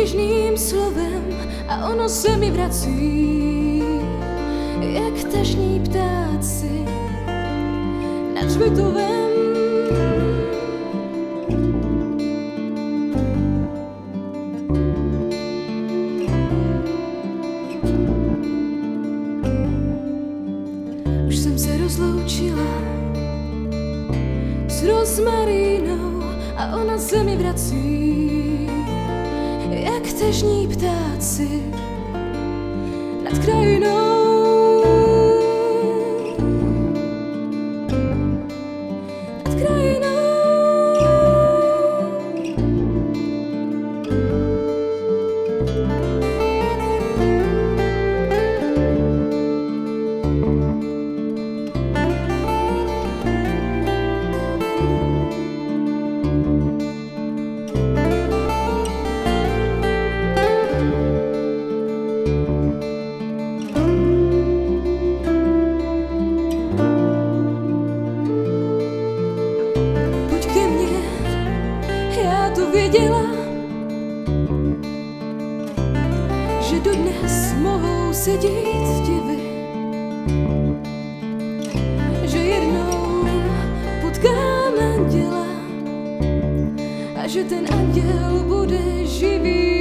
nežným slovem a ono se mi vrací, jak tažní ptáci nad hřbitovem. Už jsem se rozloučila s rozmarínou a ona se mi vrací, jak tažní ptáci nad krajinou. Nad krajinou. Věděla, že dodnes mohou se dít divy, že jednou potkám anděla a že ten anděl bude živý.